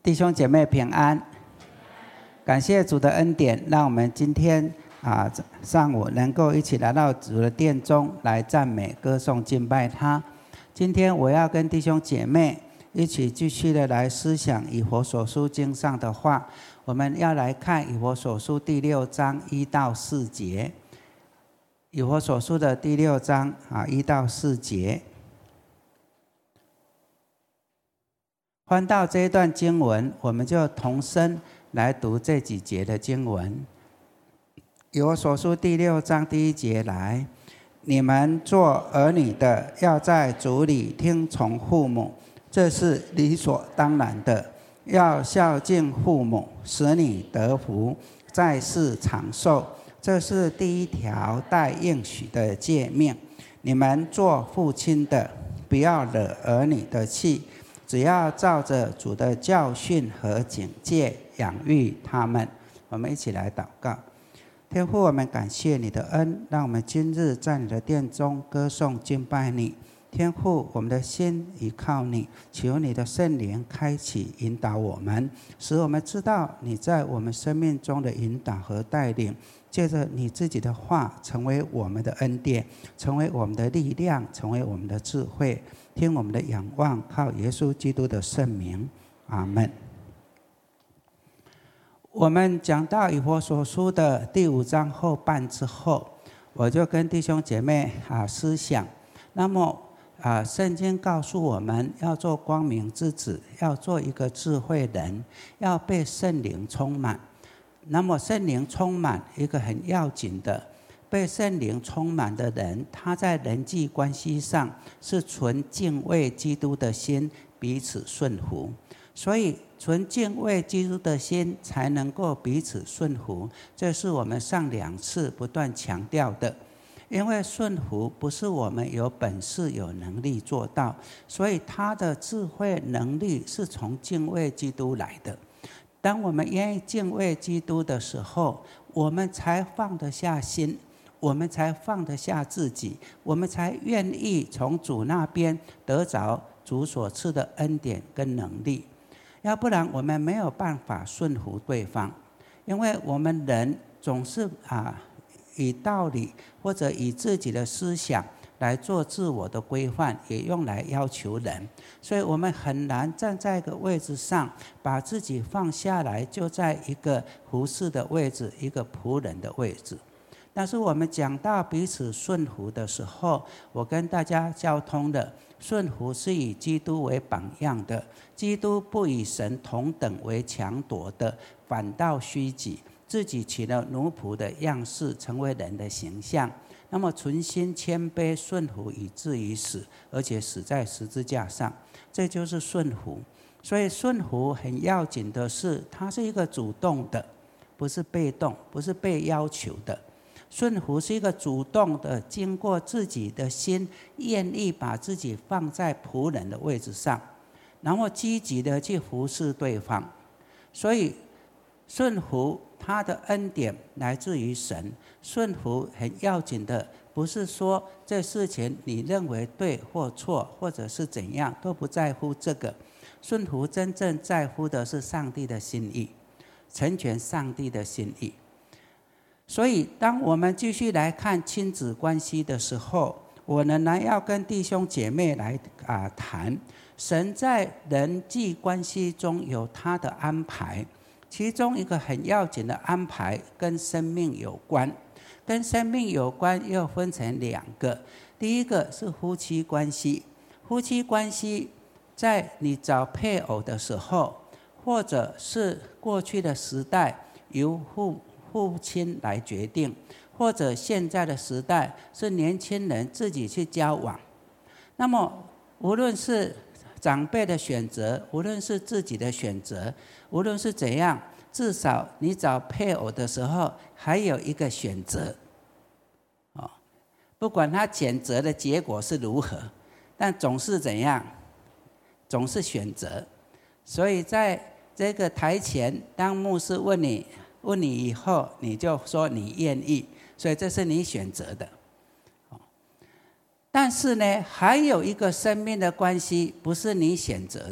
弟兄姐妹平安，感谢主的恩典，让我们今天上午能够一起来到主的殿中来赞美、歌颂、敬拜他。今天我要跟弟兄姐妹一起继续的来思想以弗所书经上的话，我们要来看以弗所书第6章1到4节。以弗所书的第6章1到4节。翻到这一段经文，我们就同声来读这几节的经文。以弗所书第6章第1节来：你们做儿女的，要在主里听从父母，这是理所当然的。要孝敬父母，使你得福，在世长寿，这是第一条带应许的诫命。你们做父亲的，不要惹儿女的气，只要照着主的教训和警戒养育他们。我们一起来祷告。天父，我们感谢你的恩，让我们今日在你的殿中歌颂敬拜你。天父，我们的心依靠你，求你的圣灵开启引导我们，使我们知道你在我们生命中的引导和带领，借着你自己的话成为我们的恩典，成为我们的力量，成为我们的智慧。听我们的仰望，靠耶稣基督的圣名，阿们。我们讲到以弗所书的第5章后半之后，我就跟弟兄姐妹思想，那么圣经告诉我们要做光明之子，要做一个智慧人，要被圣灵充满。那么圣灵充满一个很要紧的，被圣灵充满的人，他在人际关系上是存敬畏基督的心，彼此顺服。所以存敬畏基督的心才能够彼此顺服，这是我们上2次不断强调的。因为顺服不是我们有本事有能力做到，所以他的智慧能力是从敬畏基督来的。当我们愿意敬畏基督的时候，我们才放得下心，我们才放得下自己，我们才愿意从主那边得着主所赐的恩典跟能力。要不然我们没有办法顺服对方，因为我们人总是以道理或者以自己的思想来做自我的规范，也用来要求人，所以我们很难站在一个位置上把自己放下来，就在一个服侍的位置，一个仆人的位置。但是我们讲到彼此顺服的时候，我跟大家交通的顺服是以基督为榜样的，基督不以神同等为强夺的，反倒虚己，自己起了奴仆的样式，成为人的形象。那么存心谦卑顺服，以至于死，而且死在十字架上，这就是顺服。所以顺服很要紧的是，它是一个主动的，不是被动，不是被要求的。顺服是一个主动的，经过自己的心，愿意把自己放在仆人的位置上，然后积极的去服侍对方。所以顺服他的恩典来自于神，顺服很要紧的，不是说这事情你认为对或错，或者是怎样，都不在乎这个。顺服真正在乎的是上帝的心意，成全上帝的心意。所以当我们继续来看亲子关系的时候，我仍然要跟弟兄姐妹来谈，神在人际关系中有他的安排，其中一个很要紧的安排跟生命有关。跟生命有关又分成2个，第一个是夫妻关系。夫妻关系在你找配偶的时候，或者是过去的时代由父亲来决定，或者现在的时代是年轻人自己去交往。那么无论是长辈的选择，无论是自己的选择，无论是怎样，至少你找配偶的时候还有一个选择。不管他选择的结果是如何，但总是怎样，总是选择。所以在这个台前，当牧师问你以后，你就说你愿意，所以这是你选择的。但是呢，还有一个生命的关系不是你选择的，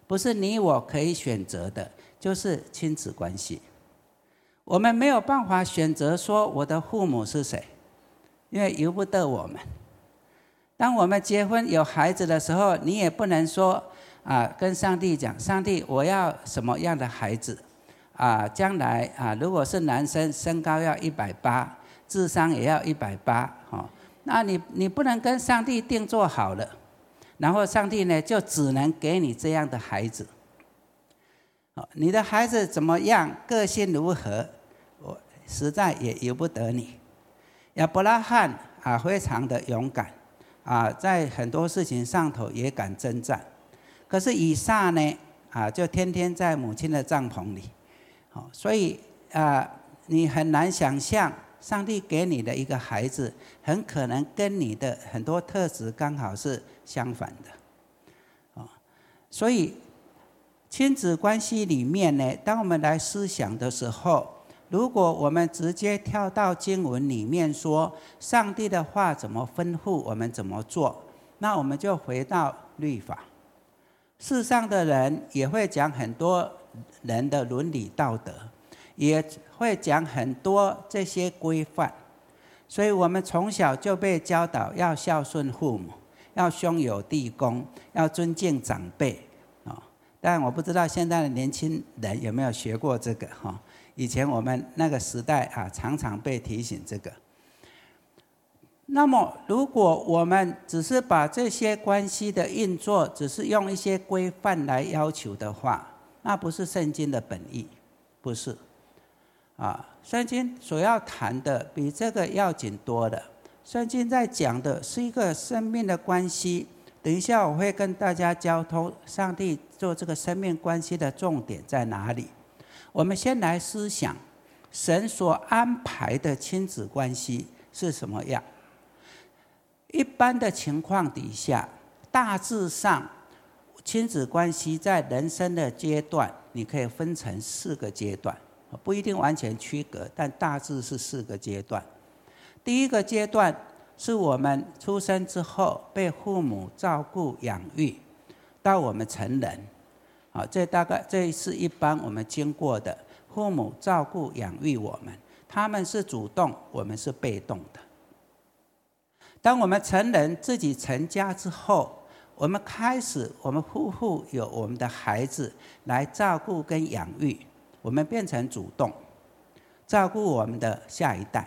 不是你我可以选择的，就是亲子关系。我们没有办法选择说我的父母是谁，因为由不得我们。当我们结婚有孩子的时候，你也不能说跟上帝讲，上帝我要什么样的孩子将来如果是男生，身高要180，智商也要180，那你不能跟上帝定做好了，然后上帝呢就只能给你这样的孩子。你的孩子怎么样，个性如何，我实在也由不得你。亚伯拉罕非常的勇敢在很多事情上头也敢征战。可是以撒呢就天天在母亲的帐篷里，所以你很难想象上帝给你的一个孩子很可能跟你的很多特质刚好是相反的。所以亲子关系里面呢，当我们来思想的时候，如果我们直接跳到经文里面说上帝的话怎么吩咐我们怎么做，那我们就回到律法。世上的人也会讲很多人的伦理道德，也会讲很多这些规范，所以我们从小就被教导要孝顺父母，要兄友弟恭，要尊敬长辈。但我不知道现在的年轻人有没有学过这个。以前我们那个时代常常被提醒这个。那么如果我们只是把这些关系的运作只是用一些规范来要求的话，那不是圣经的本意，不是圣经所要谈的比这个要紧多了。圣经在讲的是一个生命的关系，等一下我会跟大家交通上帝做这个生命关系的重点在哪里。我们先来思想神所安排的亲子关系是什么样。一般的情况底下，大致上亲子关系在人生的阶段你可以分成4个阶段，不一定完全区隔，但大致是4个阶段。第一个阶段是我们出生之后被父母照顾养育到我们成人，这是一般我们经过的，父母照顾养育我们，他们是主动，我们是被动的。当我们成人自己成家之后，我们开始我们夫妇有我们的孩子来照顾跟养育，我们变成主动照顾我们的下一代。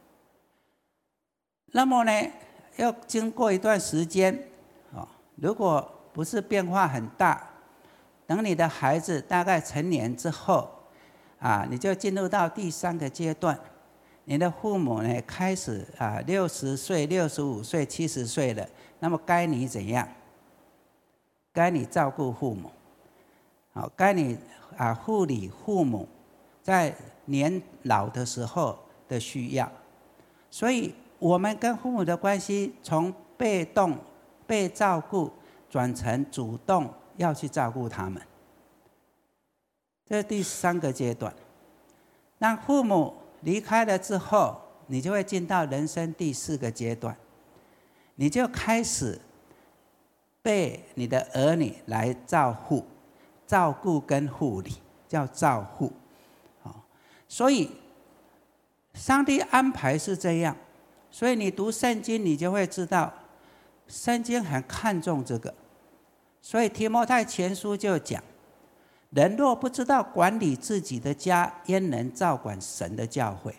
那么呢，要经过一段时间，如果不是变化很大，等你的孩子大概成年之后你就进入到第3个阶段。你的父母呢开始60岁、65岁、70岁了，那么该你怎样？该你照顾父母，该你护理父母在年老的时候的需要。所以我们跟父母的关系从被动被照顾转成主动要去照顾他们，这是第3个阶段。当父母离开了之后，你就会进到人生第4个阶段，你就开始被你的儿女来照顾跟护理，叫照护。所以上帝安排是这样，所以你读圣经你就会知道圣经很看重这个。所以提摩太前书就讲，人若不知道管理自己的家，焉能照管神的教会？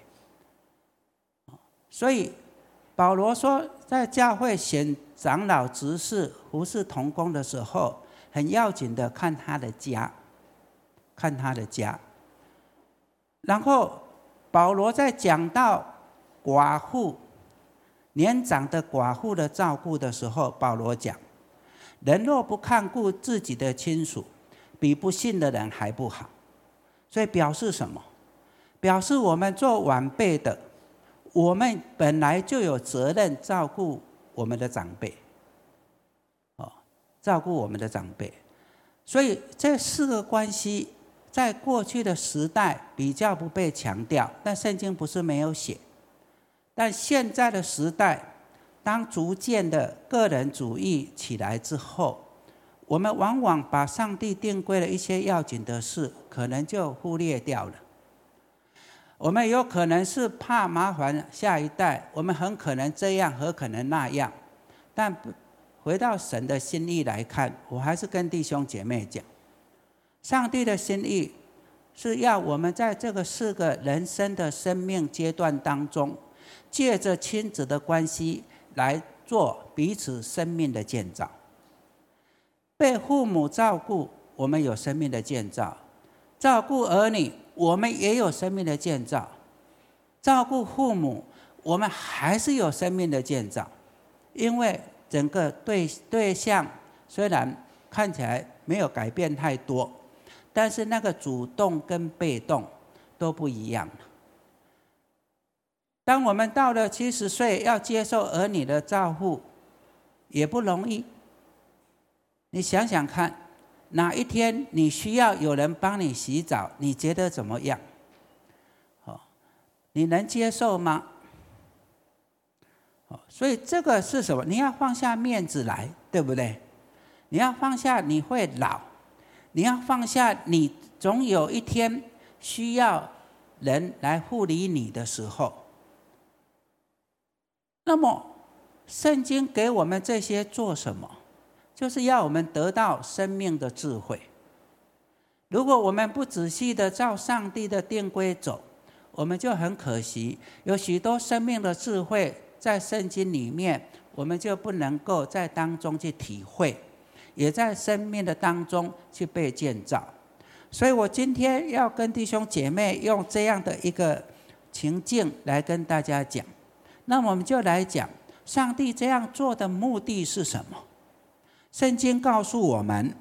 所以保罗说，在教会选长老执事服侍同工的时候，很要紧的看他的家，看他的家。然后保罗在讲到寡妇年长的寡妇的照顾的时候，保罗讲，人若不看顾自己的亲属，比不信的人还不好。所以表示什么？表示我们做晚辈的，我们本来就有责任照顾我们的长辈，照顾我们的长辈。所以这4个关系在过去的时代比较不被强调，但圣经不是没有写。但现在的时代，当逐渐的个人主义起来之后， 我们往往把上帝定规了一些要紧的事，可能就忽略掉了。我们有可能是怕麻烦下一代，我们很可能这样，很可能那样。但回到神的心意来看，我还是跟弟兄姐妹讲，上帝的心意是要我们在这个4个人生的生命阶段当中，借着亲子的关系来做彼此生命的建造。被父母照顾，我们有生命的建造；照顾儿女，我们也有生命的建造；照顾父母，我们还是有生命的建造。因为整个对象虽然看起来没有改变太多，但是那个主动跟被动都不一样了。当我们到了70岁，要接受儿女的照顾，也不容易。你想想看，哪一天你需要有人帮你洗澡，你觉得怎么样？你能接受吗？所以这个是什么？你要放下面子来，对不对？你要放下你会老，你要放下你总有一天需要人来护理你的时候。那么圣经给我们这些做什么？就是要我们得到生命的智慧。如果我们不仔细的照上帝的定规走，我们就很可惜，有许多生命的智慧在圣经里面，我们就不能够在当中去体会，也在生命的当中去被建造。所以我今天要跟弟兄姐妹用这样的一个情境来跟大家讲。那我们就来讲，上帝这样做的目的是什么？圣经告诉我们，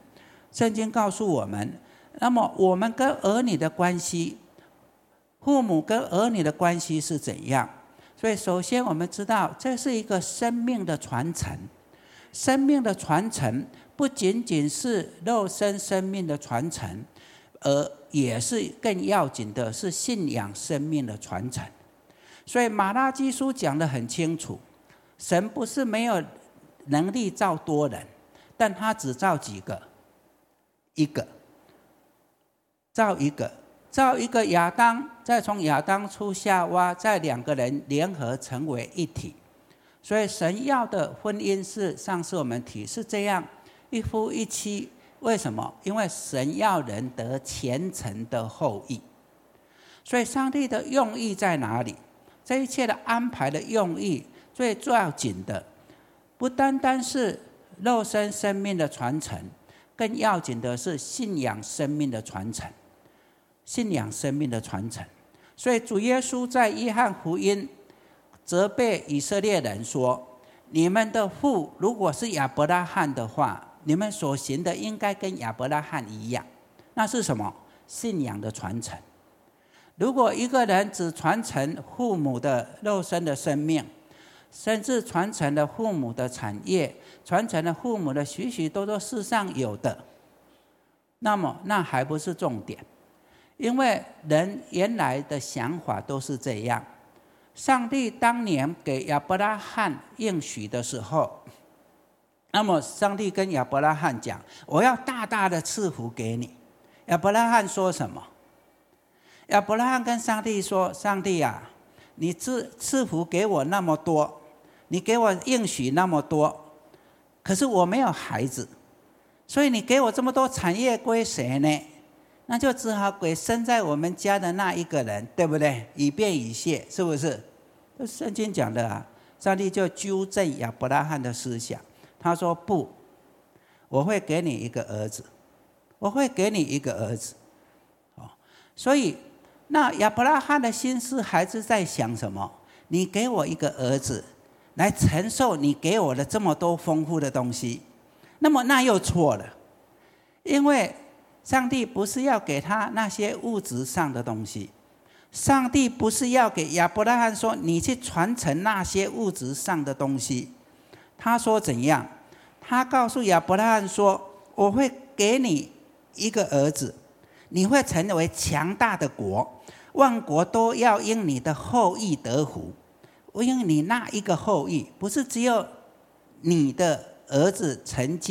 那么我们跟儿女的关系，父母跟儿女的关系是怎样？所以首先我们知道，这是一个生命的传承。生命的传承不仅仅是肉身生命的传承，而也是更要紧的是信仰生命的传承。所以马拉基书讲得很清楚，神不是没有能力造多人，但他只造几个？一个，造一个亚当，再从亚当出夏娃，再2个人联合成为一体。所以神要的婚姻是上次我们提是这样，一夫一妻。为什么？因为神要人得虔诚的后裔。所以上帝的用意在哪里？这一切的安排的用意，最要紧的不单单是肉身生命的传承，更要紧的是信仰生命的传承。信仰生命的传承。所以主耶稣在约翰福音责备以色列人说，你们的父如果是亚伯拉罕的话，你们所行的应该跟亚伯拉罕一样。那是什么？信仰的传承。如果一个人只传承父母的肉身的生命，甚至传承了父母的产业，传承了父母的许许多多世上有的，那么那还不是重点。因为人原来的想法都是这样。上帝当年给亚伯拉罕应许的时候，那么上帝跟亚伯拉罕讲，我要大大的赐福给你。亚伯拉罕说什么？亚伯拉罕跟上帝说，上帝啊，你赐福给我那么多，你给我应许那么多，可是我没有孩子，所以你给我这么多产业归谁呢？那就只好给生在我们家的那一个人，对不对？以便以谢，是不是？这圣经讲的啊。上帝就纠正亚伯拉罕的思想，他说不，我会给你一个儿子，我会给你一个儿子。所以那亚伯拉罕的心思还是在想什么？你给我一个儿子来承受你给我的这么多丰富的东西，那么那又错了。因为上帝不是要给他那些物质上的东西，上帝不是要给亚伯拉罕说你去传承那些物质上的东西。他说怎样？他告诉亚伯拉罕说，我会给你一个儿子，你会成为强大的国，万国都要因你的后裔得福。因为你那一个后裔，不是只有你的儿子承接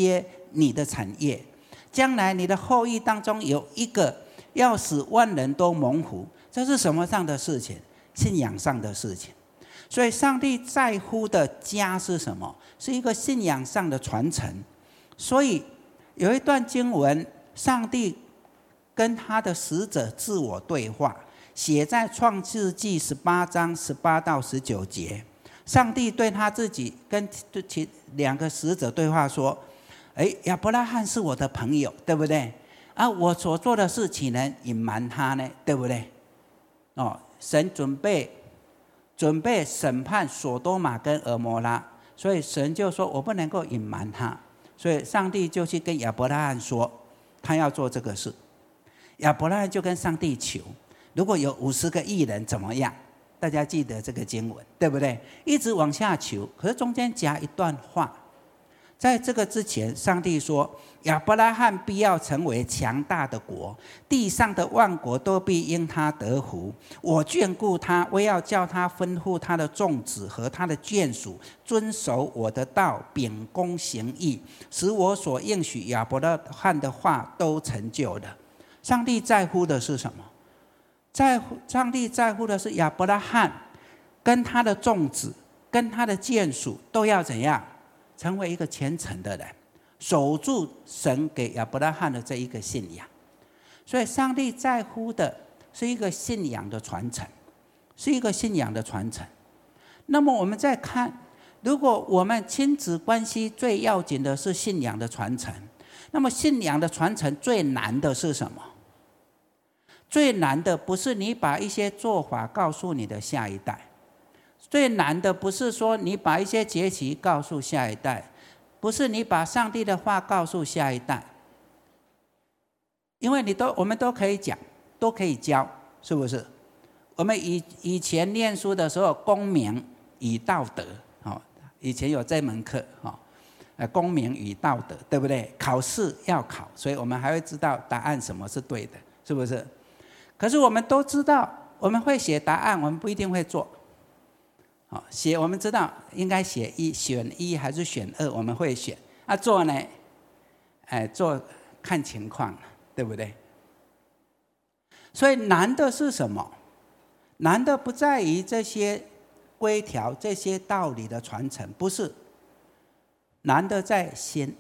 你的产业，将来你的后裔当中有一个要使万人都蒙福。这是什么上的事情？信仰上的事情。所以上帝在乎的家是什么？是一个信仰上的传承。所以有一段经文，上帝跟他的使者自我对话，写在创世纪18章18到19节。上帝对他自己跟两个使者对话说，亚伯拉罕是我的朋友，对不对？我所做的事岂能隐瞒他呢？对不对？神准备审判所多玛跟蛾摩拉，所以神就说我不能够隐瞒他，所以上帝就去跟亚伯拉罕说他要做这个事。亚伯拉罕就跟上帝求，如果有50个义人怎么样？大家记得这个经文，对不对？一直往下求，可是中间夹一段话，在这个之前，上帝说亚伯拉罕必要成为强大的国，地上的万国都必因他得福。我眷顾他，我要叫他吩咐他的众子和他的眷属遵守我的道，秉公行义，使我所应许亚伯拉罕的话都成就了。上帝在乎的是什么？上帝在乎的是亚伯拉罕跟他的众子跟他的眷属都要怎样？成为一个虔诚的人，守住神给亚伯拉罕的这一个信仰。所以上帝在乎的是一个信仰的传承，是一个信仰的传承。那么我们再看，如果我们亲子关系最要紧的是信仰的传承，那么信仰的传承最难的是什么？最难的不是你把一些做法告诉你的下一代，最难的不是说你把一些节期告诉下一代，不是你把上帝的话告诉下一代，因为我们都可以讲，都可以教，是不是？我们以前念书的时候，公民与道德，以前有这门课，公民与道德，对不对？考试要考，所以我们还会知道答案什么是对的，是不是？可是我们都知道，我们会写答案，我们不一定会做。我们知道应该选一还是选2，我们会选。做呢？做看情况，对不对？所以难的是什么？难的不在于这些规条、这些道理的传承，不是。难的在心。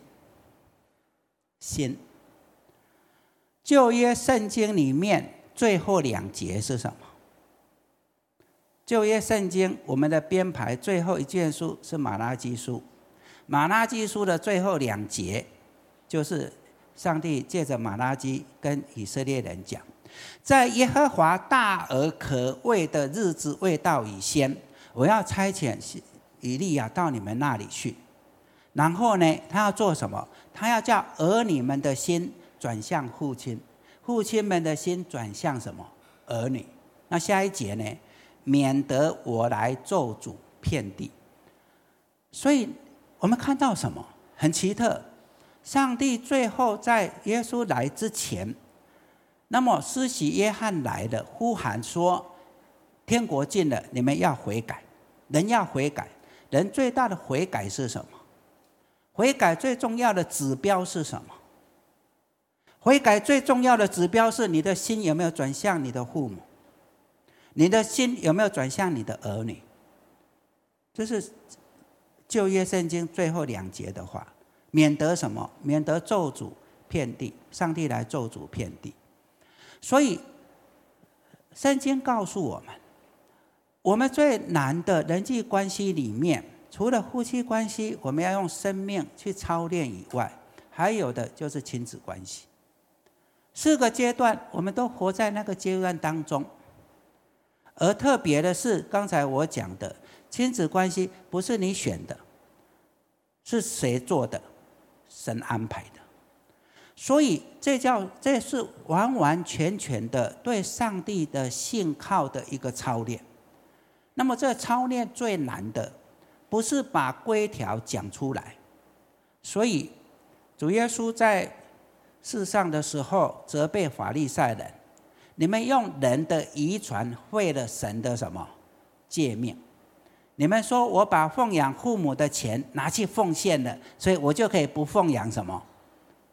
旧约圣经里面最后2节是什么？旧约圣经我们的编排最后一卷书是马拉基书。马拉基书的最后2节，就是上帝借着马拉基跟以色列人讲，在耶和华大而可畏的日子未到以先，我要差遣以利亚到你们那里去。然后呢，他要做什么？他要叫儿女们的心转向父亲，父亲们的心转向什么？儿女。那下一节呢？免得我来咒诅遍地。所以我们看到什么？很奇特，上帝最后在耶稣来之前，那么施洗约翰来了，呼喊说天国近了，你们要悔改。人要悔改，人最大的悔改是什么？悔改最重要的指标是什么？悔改最重要的指标是你的心有没有转向你的父母，你的心有没有转向你的儿女？这是旧约圣经最后2节的话，免得什么？免得咒诅遍地，上帝来咒诅遍地。所以圣经告诉我们，我们最难的人际关系里面，除了夫妻关系我们要用生命去操练以外，还有的就是亲子关系。4个阶段我们都活在那个阶段当中。而特别的是，刚才我讲的亲子关系不是你选的，是谁做的？神安排的。所以这是完完全全的对上帝的信靠的一个操练。那么这操练最难的不是把规条讲出来，所以主耶稣在世上的时候责备法利赛人，你们用人的遗传废了神的什么诫命？你们说我把奉养父母的钱拿去奉献了，所以我就可以不奉养什么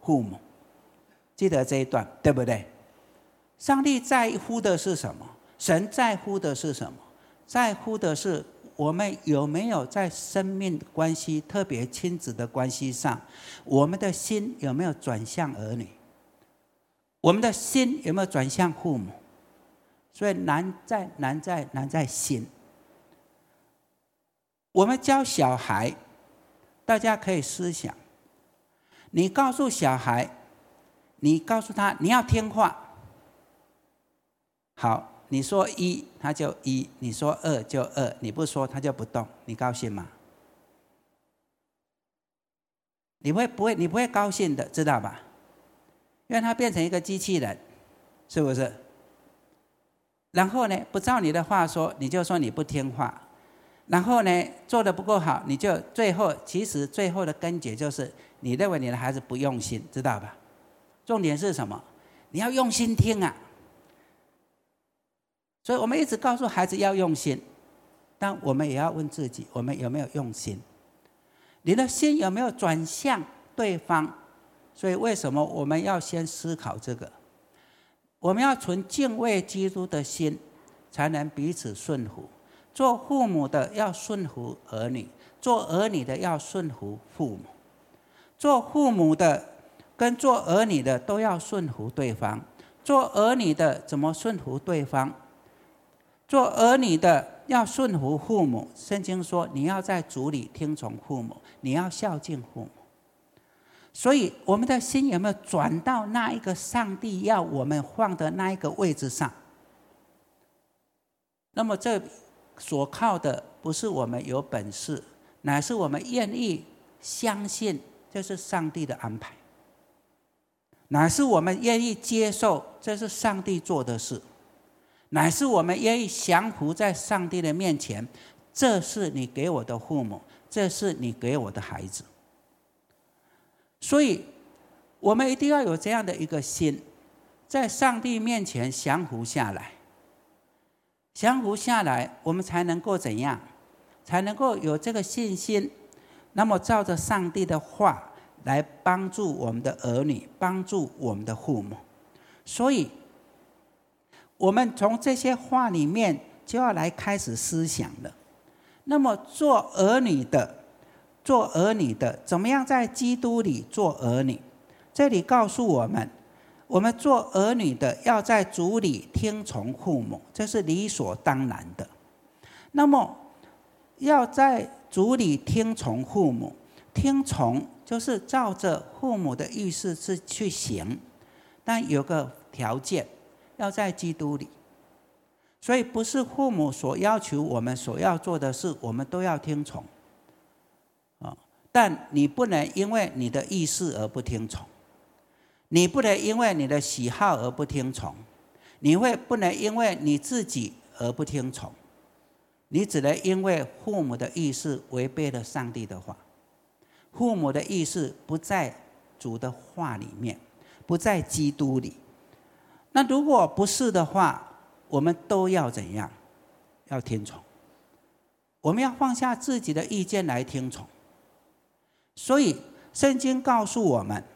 父母。记得这一段，对不对？上帝在乎的是什么？神在乎的是什么？在乎的是我们有没有在生命关系，特别亲子的关系上，我们的心有没有转向儿女？我们的心有没有转向父母？所以难在心。我们教小孩，大家可以思想，你告诉小孩，你告诉他你要听话，好，你说一他就一，你说二就二，你不说他就不动，你高兴吗？你不会高兴的，知道吧？因为他变成一个机器人，是不是？然后呢，不照你的话说，你就说你不听话。然后呢，做得不够好，你就其实最后的根结就是你认为你的孩子不用心，知道吧？重点是什么？你要用心听啊！所以我们一直告诉孩子要用心，但我们也要问自己，我们有没有用心？你的心有没有转向对方？所以为什么我们要先思考这个？我们要存敬畏基督的心，才能彼此顺服。做父母的要顺服儿女，做儿女的要顺服父母。做父母的跟做儿女的都要顺服对方。做儿女的怎么顺服对方？做儿女的要顺服父母。圣经说，你要在主里听从父母，你要孝敬父母。所以我们的心有没有转到那一个上帝要我们放的那一个位置上？那么这所靠的不是我们有本事，乃是我们愿意相信这是上帝的安排，乃是我们愿意接受这是上帝做的事，乃是我们愿意降服在上帝的面前，这是你给我的父母，这是你给我的孩子。所以我们一定要有这样的一个心，在上帝面前降服下来，降服下来，我们才能够怎样？才能够有这个信心，那么照着上帝的话来帮助我们的儿女，帮助我们的父母。所以我们从这些话里面就要来开始思想了。那么做儿女的怎么样在基督里做儿女？这里告诉我们，我们做儿女的要在主里听从父母，这是理所当然的。那么要在主里听从父母，听从就是照着父母的意思去行，但有个条件，要在基督里。所以不是父母所要求我们所要做的事我们都要听从，但你不能因为你的意思而不听从，你不能因为你的喜好而不听从，你不能因为你自己而不听从，你只能因为父母的意思违背了上帝的话，父母的意思不在主的话里面，不在基督里。那如果不是的话，我们都要怎样？要听从。我们要放下自己的意见来听从。所以圣经告诉我们，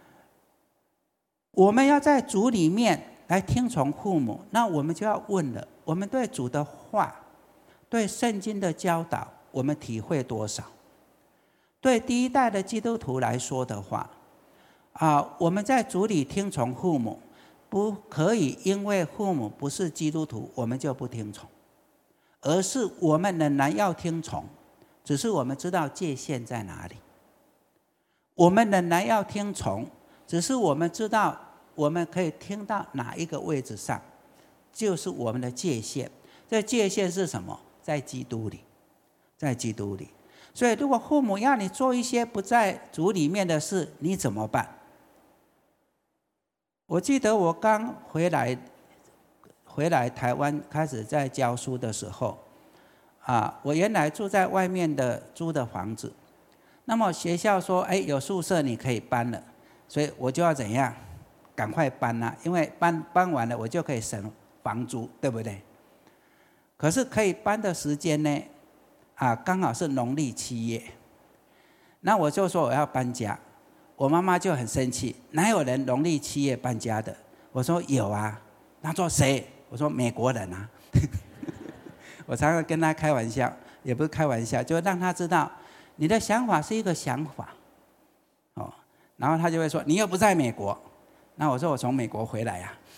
我们要在主里面来听从父母。那我们就要问了，我们对主的话，对圣经的教导，我们体会多少？对第一代的基督徒来说的话，我们在主里听从父母，不可以因为父母不是基督徒我们就不听从，而是我们仍然要听从，只是我们知道界限在哪里。我们仍然要听从，只是我们知道我们可以听到哪一个位置上，就是我们的界限。这界限是什么？在基督里，在基督里。所以如果父母要你做一些不在主里面的事，你怎么办？我记得我刚回来台湾开始在教书的时候，我原来住在外面的租的房子，那么学校说有宿舍你可以搬了，所以我就要怎样？赶快搬啊，因为搬完了我就可以省房租，对不对？可是可以搬的时间呢，刚好是农历7月，那我就说我要搬家， 我妈妈就很生气，哪有人农历7月搬家的？我说有啊。她说谁？我说美国人啊。我常常跟她开玩笑，也不是开玩笑，就让她知道你的想法是一个想法，然后她就会说你又不在美国。那我说我从美国回来啊。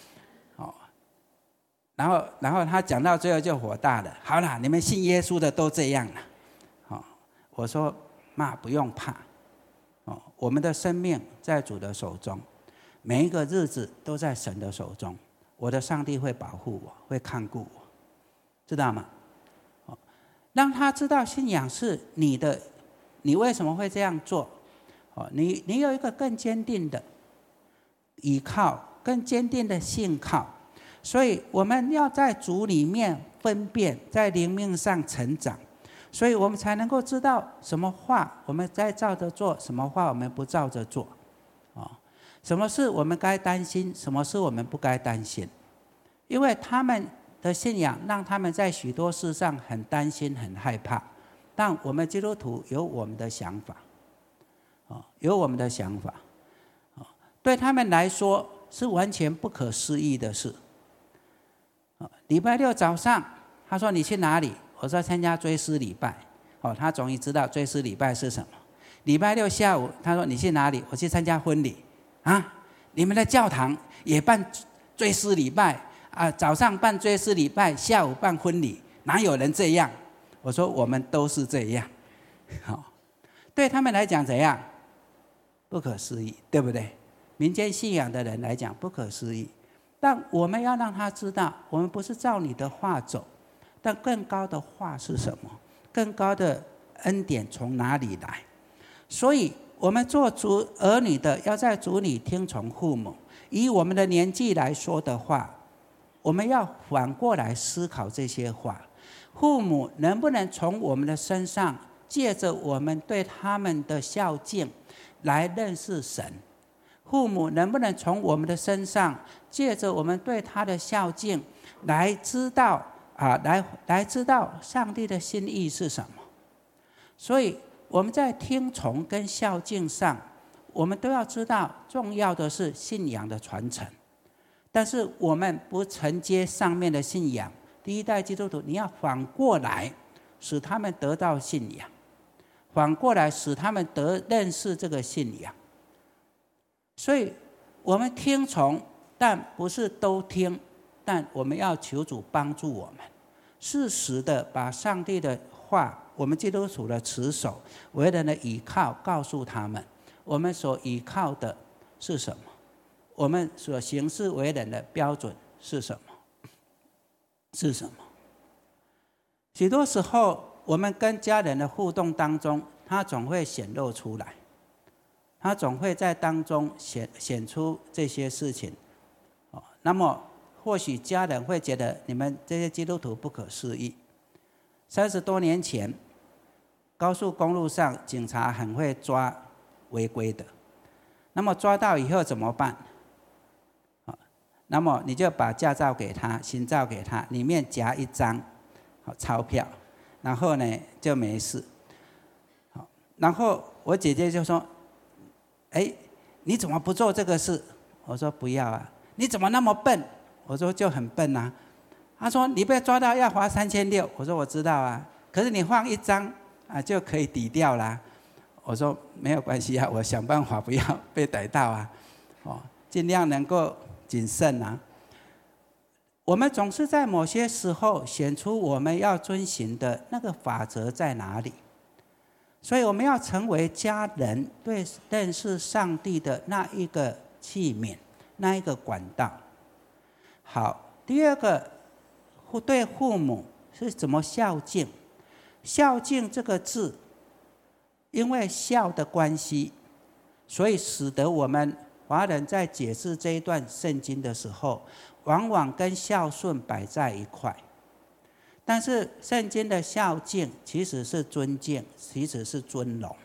然后她讲到最后就火大了，好了，你们信耶稣的都这样了。我说妈不用怕，我们的生命在主的手中，每一个日子都在神的手中，我的上帝会保护我，会看顾我，知道吗？让他知道信仰是你的，你为什么会这样做？你有一个更坚定的依靠，更坚定的信靠。所以我们要在主里面分辨，在灵命上成长，所以我们才能够知道什么话我们在照着做，什么话我们不照着做。什么事我们该担心，什么事我们不该担心。因为他们的信仰让他们在许多事上很担心很害怕，但我们基督徒有我们的想法，有我们的想法，对他们来说是完全不可思议的事。礼拜六早上他说你去哪里？我说参加追思礼拜。他终于知道追思礼拜是什么。礼拜六下午他说你去哪里？我去参加婚礼。你们的教堂也办追思礼拜早上办追思礼拜，下午办婚礼，哪有人这样？我说我们都是这样。对他们来讲怎样？不可思议，对不对？民间信仰的人来讲不可思议，但我们要让他知道，我们不是照你的话走，但更高的话是什么？更高的恩典从哪里来？所以我们做主儿女的要在主里听从父母，以我们的年纪来说的话，我们要反过来思考这些话。父母能不能从我们的身上借着我们对他们的孝敬来认识神？父母能不能从我们的身上借着我们对他的孝敬来知道来知道上帝的心意是什么？所以我们在听从跟孝敬上，我们都要知道重要的是信仰的传承。但是我们不承接上面的信仰，第一代基督徒你要反过来使他们得到信仰，反过来使他们认识这个信仰。所以我们听从，但不是都听，但我们要求主帮助我们适时的把上帝的话，我们基督徒的持守为人的依靠告诉他们，我们所依靠的是什么，我们所行事为人的标准是什么？是什么？许多时候我们跟家人的互动当中，他总会显露出来，他总会在当中显出这些事情。那么或许家人会觉得你们这些基督徒不可思议。30多年前，高速公路上警察很会抓违规的，那么抓到以后怎么办？那么你就把驾照给他，行照给他，里面夹一张钞票，然后呢就没事。然后我姐姐就说：“你怎么不做这个事？”我说：“不要啊。”你怎么那么笨？我说：“就很笨啊。”他说：“你被抓到要罚3600。”我说：“我知道啊，可是你放一张就可以抵掉啦。”我说：“没有关系啊，我想办法不要被逮到啊，尽量能够谨慎啊。”我们总是在某些时候显出我们要遵循的那个法则在哪里，所以我们要成为家人对认识上帝的那一个器皿，那一个管道。好，第二个，对父母是怎么孝敬？孝敬这个字，因为孝的关系，所以使得我们华人在解释这一段圣经的时候，往往跟孝顺摆在一块。但是圣经的孝敬其实是尊敬，其实是尊荣。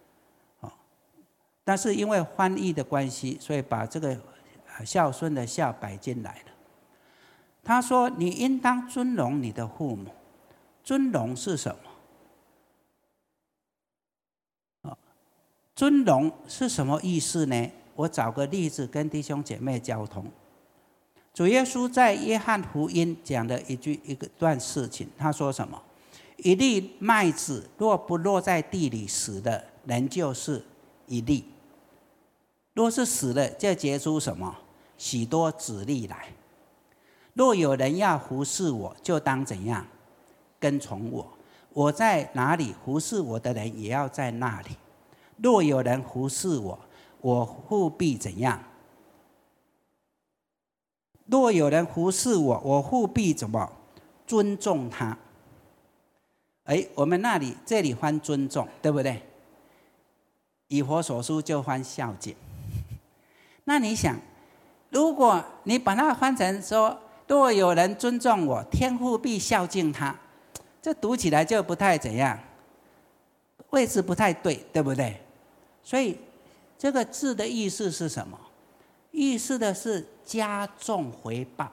但是因为翻译的关系，所以把这个孝顺的孝摆进来了。他说：“你应当尊荣你的父母。”尊荣是什么？ 尊荣是什么意思呢？我找个例子跟弟兄姐妹交通。主耶稣在约翰福音讲的一段事情，他说什么？一粒麦子若不落在地里死的，人就是一粒；若是死了，就结出什么？许多子粒来。若有人要服侍我，就当怎样？跟从我。我在哪里，服侍我的人也要在那里。若有人服侍我，我复必怎样？若有人服侍我，我复必怎么尊重他？我们这里翻尊重，对不对？以佛所书就翻孝敬。那你想，如果你把它翻成说，若有人尊重我，天父必孝敬他，这读起来就不太怎样，位置不太对，对不对？所以这个字的意思是什么？意思的是加重回报，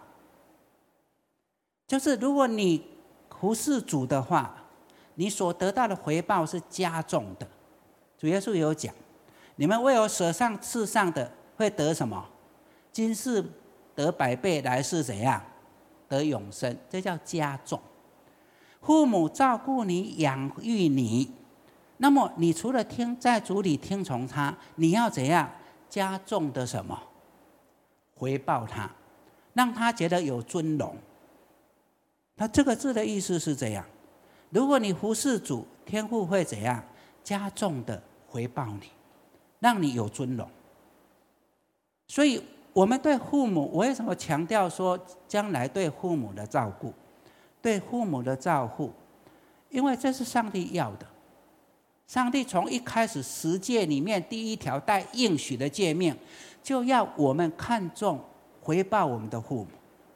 就是如果你服侍主的话，你所得到的回报是加重的。主耶稣有讲，你们为我舍上世上的，会得什么？今世得100倍，来世怎样？得永生，这叫加重。父母照顾你、养育你，那么你除了在主里听从他，你要怎样加重的什么？回报他，让他觉得有尊荣。那这个字的意思是这样：如果你服侍主，天父会怎样加重的回报你，让你有尊荣。所以我们对父母，我为什么强调说将来对父母的照顾，对父母的照顾？因为这是上帝要的。上帝从一开始10诫里面第1条带应许的诫命，就要我们看重回报我们的父母。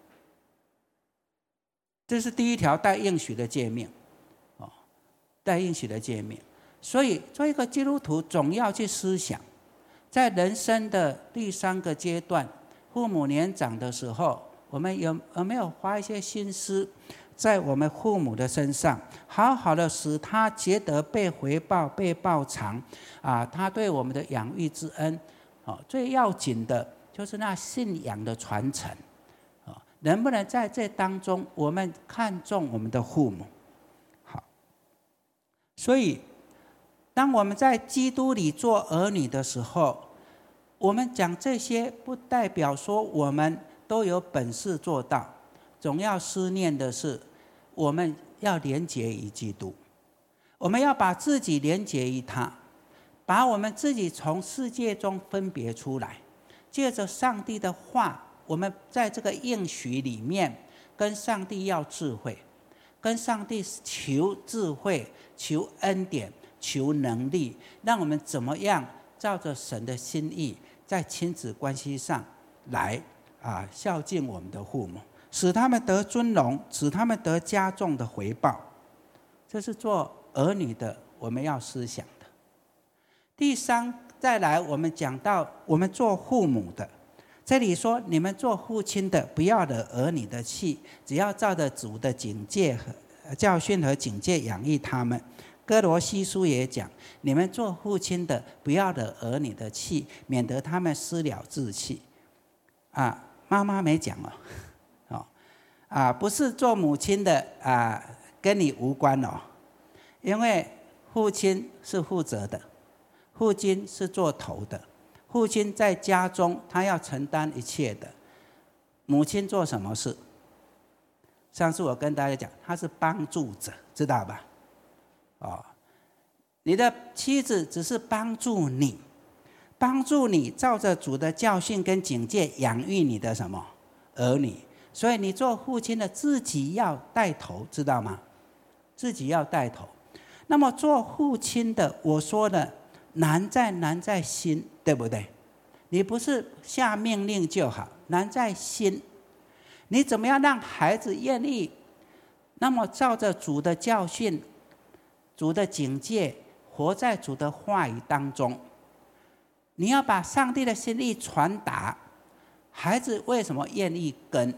这是第1条带应许的诫命，带应许的诫命。所以做一个基督徒总要去思想，在人生的第3个阶段，父母年长的时候，我们有没有花一些心思在我们父母的身上，好好的使他觉得被回报、被报偿他对我们的养育之恩。最要紧的就是那信仰的传承。能不能在这当中，我们看重我们的父母？好，所以当我们在基督里做儿女的时候，我们讲这些不代表说我们都有本事做到，总要思念的是我们要连结于基督，我们要把自己连结于他，把我们自己从世界中分别出来，借着上帝的话，我们在这个应许里面跟上帝要智慧，跟上帝求智慧、求恩典、求能力，让我们怎么样照着神的心意，在亲子关系上来孝敬我们的父母，使他们得尊荣，使他们得加重的回报。这是做儿女的我们要思想的。第3，再来我们讲到我们做父母的，这里说你们做父亲的，不要惹儿女的气，只要照着主的警戒和教训和警戒养育他们。哥罗西书也讲，你们做父亲的，不要惹儿女的气，免得他们失了志气。妈妈没讲不是做母亲的跟你无关因为父亲是负责的，父亲是做头的，父亲在家中他要承担一切的。母亲做什么事？上次我跟大家讲，他是帮助者，知道吧？你的妻子只是帮助你照着主的教训跟警戒养育你的什么儿女。所以你做父亲的自己要带头，知道吗？自己要带头。那么做父亲的，我说的难在心，对不对？你不是下命令就好，难在心。你怎么样让孩子愿意那么照着主的教训、主的警戒，活在主的话语当中？你要把上帝的心意传达，孩子为什么愿意跟？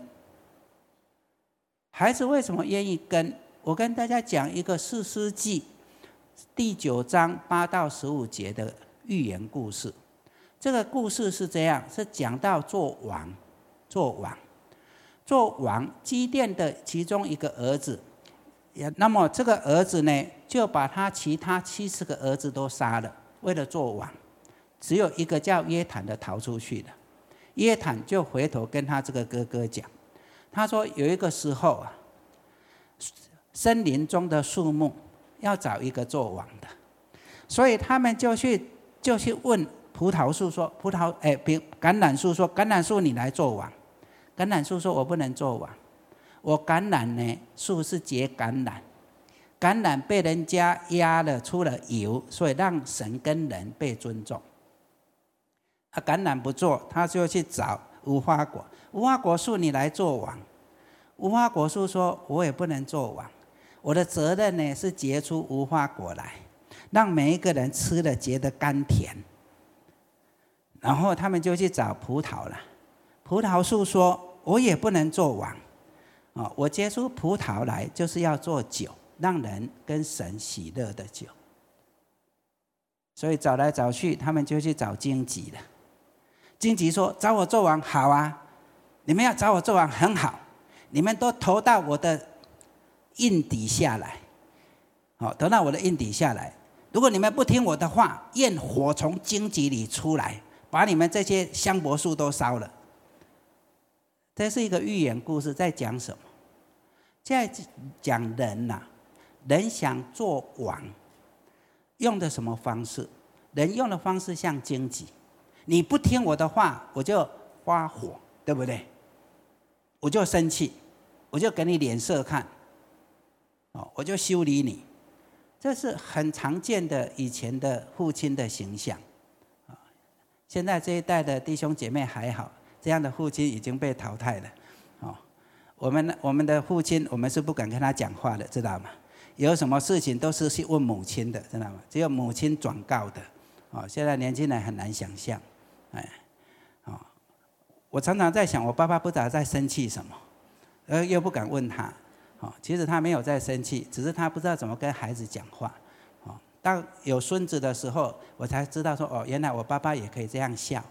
孩子为什么愿意跟？我跟大家讲一个士师记第9章8到15节的寓言故事。这个故事是这样，是讲到做王基甸的其中一个儿子，那么这个儿子呢，就把他其他70个儿子都杀了，为了做王。只有一个叫约坦的逃出去了。约坦就回头跟他这个哥哥讲，他说有一个时候啊，森林中的树木要找一个做王的，所以他们就去问葡萄树说，橄榄树说，橄榄树你来做王。橄榄树说，我不能做王，我橄榄呢树是结橄榄，橄榄被人家压了出了油，所以让神跟人被尊重。橄榄不做，他就去找无花果，无花果树你来做王。无花果树说，我也不能做王，我的责任呢是结出无花果来，让每一个人吃了觉得甘甜。然后他们就去找葡萄了，葡萄树说，我也不能做王，我结出葡萄来就是要做酒，让人跟神喜乐的酒。所以找来找去，他们就去找荆棘了。荆棘说，找我做王好啊，你们要找我做王很好，你们都投到我的印底下来，投到我的印底下来。如果你们不听我的话，焰火从荆棘里出来，把你们这些香柏树都烧了。这是一个寓言故事，在讲什么？在讲人啊，人想做王，用的什么方式？人用的方式像荆棘，你不听我的话，我就发火，对不对？我就生气，我就给你脸色看，我就修理你。这是很常见的以前的父亲的形象。现在这一代的弟兄姐妹还好，这样的父亲已经被淘汰了。我们的父亲，我们是不敢跟他讲话的，知道吗？有什么事情都是去问母亲的，知道吗？只有母亲转告的。现在年轻人很难想象。我常常在想，我爸爸不知道在生气什么，又不敢问他。其实他没有在生气，只是他不知道怎么跟孩子讲话。当有孙子的时候，我才知道说，原来我爸爸也可以这样笑。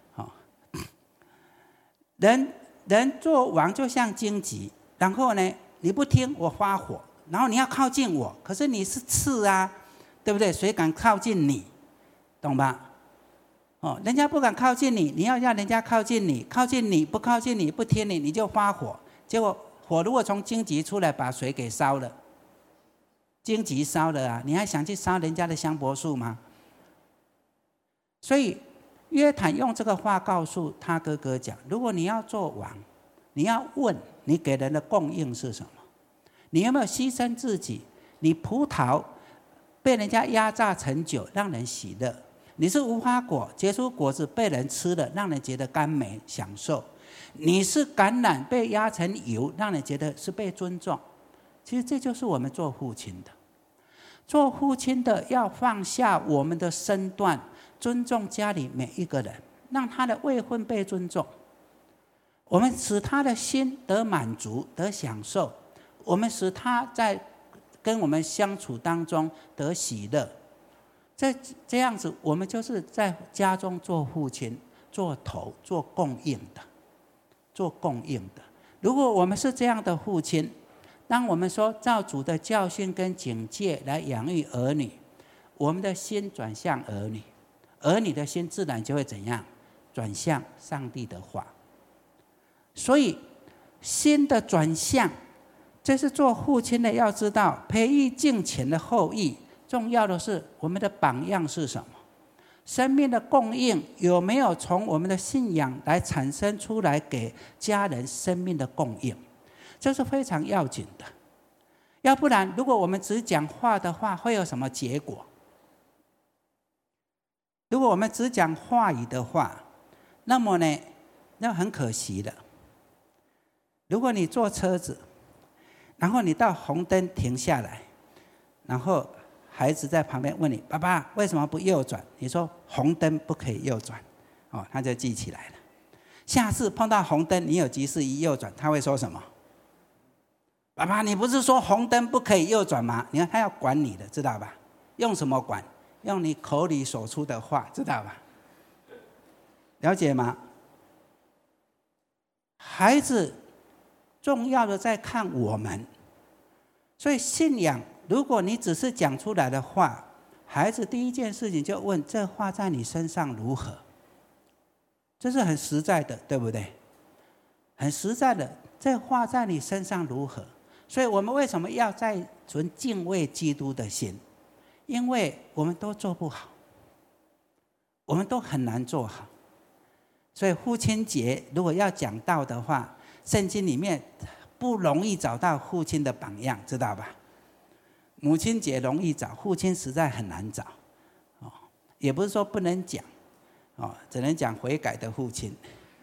人做王就像荆棘，然后呢，你不听我发火，然后你要靠近我，可是你是刺啊，对不对？谁敢靠近你，懂吧？人家不敢靠近你，你要让人家靠近你，靠近你不靠近你不听你，你就发火，结果火如果从荆棘出来，把水给烧了，荆棘烧了啊，你还想去烧人家的香柏树吗？所以约坦用这个话告诉他哥哥讲，如果你要做王，你要问你给人的供应是什么，你有没有牺牲自己？你葡萄被人家压榨成酒，让人喜乐；你是无花果，结出果子被人吃了，让人觉得甘美享受；你是橄榄被压成油，让人觉得是被尊重。其实这就是我们做父亲的，做父亲的要放下我们的身段，尊重家里每一个人，让他的未婚被尊重，我们使他的心得满足得享受，我们使他在跟我们相处当中得喜乐。这样子，我们就是在家中做父亲，做头，做供应的。如果我们是这样的父亲，当我们说照主的教训跟警戒来养育儿女，我们的心转向儿女，儿女的心自然就会怎样？转向上帝的话。所以心的转向，这是做父亲的要知道，培育敬虔的后裔，重要的是我们的榜样是什么？生命的供应有没有从我们的信仰来产生出来给家人生命的供应？这是非常要紧的。要不然如果我们只讲话的话，会有什么结果？如果我们只讲话语的话，那么呢，那很可惜的。如果你坐车子，然后你到红灯停下来，然后孩子在旁边问你，爸爸为什么不右转？你说红灯不可以右转，他就记起来了。下次碰到红灯，你有急事一右转，他会说什么？爸爸，你不是说红灯不可以右转吗？你看他要管你的，知道吧？用什么管？ 用你口里所出的话，知道吧？了解吗？孩子重要的在看我们，所以信仰，如果你只是讲出来的话，孩子第一件事情就问：这话在你身上如何？这是很实在的，对不对？很实在的，这话在你身上如何？所以我们为什么要再存敬畏基督的心？因为我们都做不好，我们都很难做好。所以父亲节如果要讲道的话，圣经里面不容易找到父亲的榜样，知道吧？母亲节容易找，父亲实在很难找。也不是说不能讲，只能讲悔改的父亲。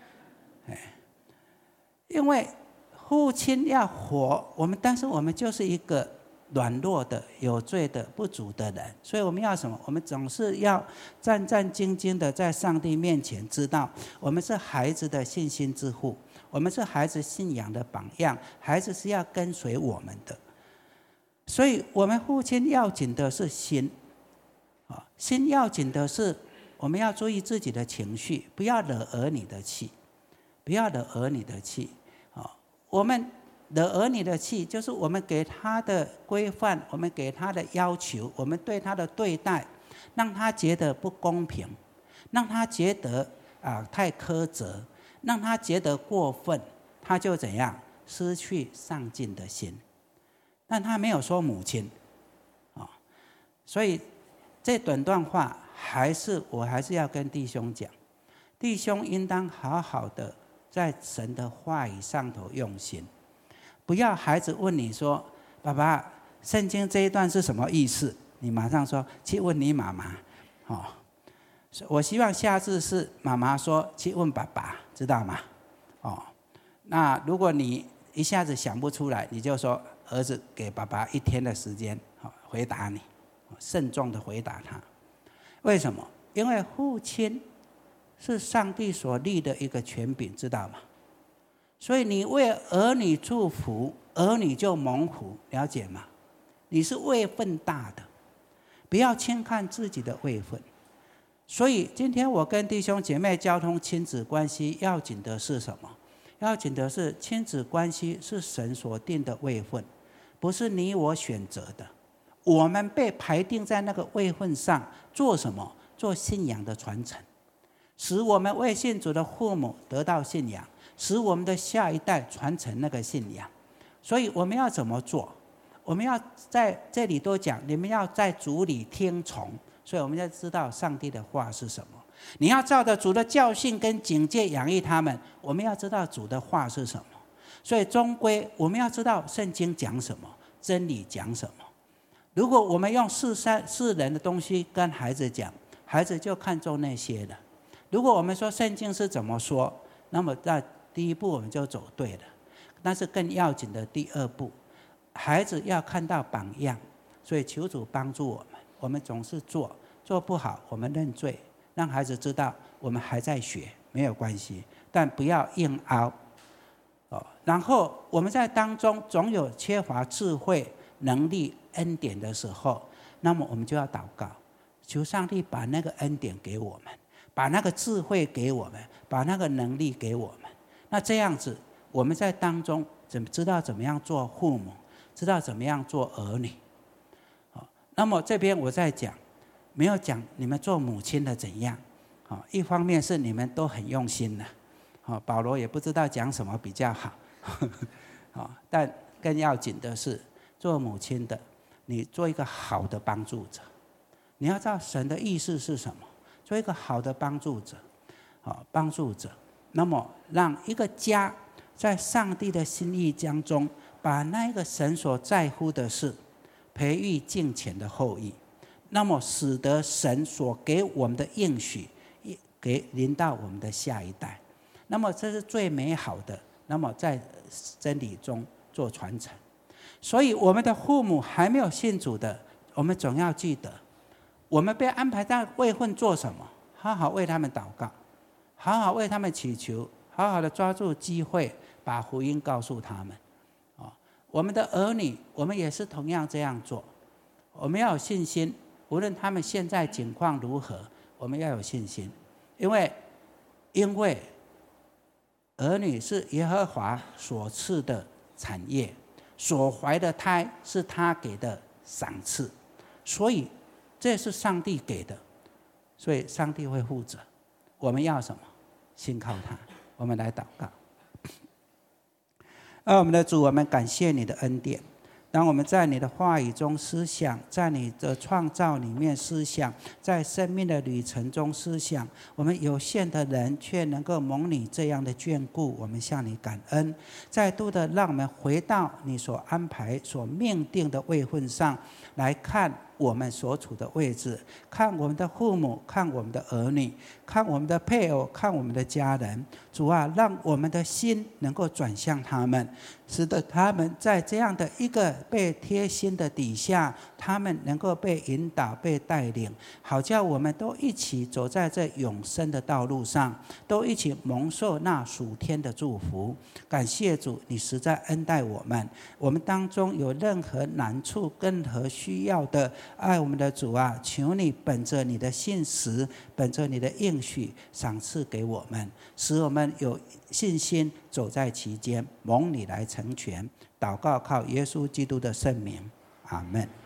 因为父亲要活我们，但是我们就是一个软弱的、有罪的、不足的人，所以我们要什么？我们总是要战战兢兢的在上帝面前，知道我们是孩子的信心之父，我们是孩子信仰的榜样，孩子是要跟随我们的。所以我们父亲要紧的是心，心要紧的是我们要注意自己的情绪，不要惹儿女的气，不要惹儿女的气。我们惹儿女的气，就是我们给他的规范，我们给他的要求，我们对他的对待，让他觉得不公平，让他觉得太苛责，让他觉得过分，他就怎样失去上进的心。但他没有说母亲，所以这短段话我还是要跟弟兄讲，弟兄应当好好的在神的话语上头用心，不要孩子问你说：“爸爸，圣经这一段是什么意思？”你马上说去问你妈妈。我希望下次是妈妈说去问爸爸，知道吗？那如果你一下子想不出来，你就说儿子给爸爸1天的时间回答你，慎重的回答他。为什么？因为父亲是上帝所立的一个权柄，知道吗？所以你为儿女祝福，儿女就蒙福，了解吗？你是位分大的，不要轻看自己的位分。所以今天我跟弟兄姐妹交通亲子关系，要紧的是什么？要紧的是亲子关系是神所定的位分，不是你我选择的。我们被排定在那个位分上，做什么？做信仰的传承，使我们未信主的父母得到信仰，使我们的下一代传承那个信仰。所以我们要怎么做？我们要在这里都讲，你们要在主里听从。所以我们要知道上帝的话是什么。你要照着主的教训跟警戒养育他们，我们要知道主的话是什么。所以终归我们要知道圣经讲什么，真理讲什么。如果我们用世人的东西跟孩子讲，孩子就看重那些了。如果我们说圣经是怎么说，那么在第一步我们就走对了。但是更要紧的第2步，孩子要看到榜样。所以求主帮助我们，我们总是做不好，我们认罪，让孩子知道我们还在学，没有关系，但不要硬凹。然后我们在当中总有缺乏智慧、能力、恩典的时候，那么我们就要祷告，求上帝把那个恩典给我们，把那个智慧给我们，把那个能力给我们。那这样子我们在当中知道怎么样做父母，知道怎么样做儿女。那么这边我在讲，没有讲你们做母亲的怎样。一方面是你们都很用心了，保罗也不知道讲什么比较好。但更要紧的是做母亲的，你做一个好的帮助者。你要知道神的意思是什么，做一个好的帮助者。那么让一个家在上帝的心意当中，把那个神所在乎的事培育敬虔的后裔，那么使得神所给我们的应许临到我们的下一代，那么这是最美好的。那么在真理中做传承。所以我们的父母还没有信主的，我们总要记得，我们被安排在位分做什么？好好为他们祷告，好好为他们祈求，好好的抓住机会，把福音告诉他们。我们的儿女，我们也是同样这样做。我们要有信心， 无论他们现在境况如何，我们要有信心，因为儿女是耶和华所赐的产业，所怀的胎是他给的赏赐，所以这是上帝给的，所以上帝会负责。我们要什么？信靠他。我们来祷告。我们的主，我们感谢你的恩典。当我们在你的话语中思想，在你的创造里面思想，在生命的旅程中思想，我们有限的人却能够蒙你这样的眷顾，我们向你感恩。再度的让我们回到你所安排所命定的位份上来看我们所处的位置，看我们的父母，看我们的儿女，看我们的配偶，看我们的家人。主啊，让我们的心能够转向他们，使得他们在这样的一个被贴心的底下，他们能够被引导、被带领，好叫我们都一起走在这永生的道路上，都一起蒙受那属天的祝福。感谢主，你实在恩待我们。我们当中有任何难处、任何需要的，爱我们的主啊，求你本着你的信实，本着你的应许，赏赐给我们，使我们有信心走在其间，蒙你来成全。祷告靠耶稣基督的圣名，阿们。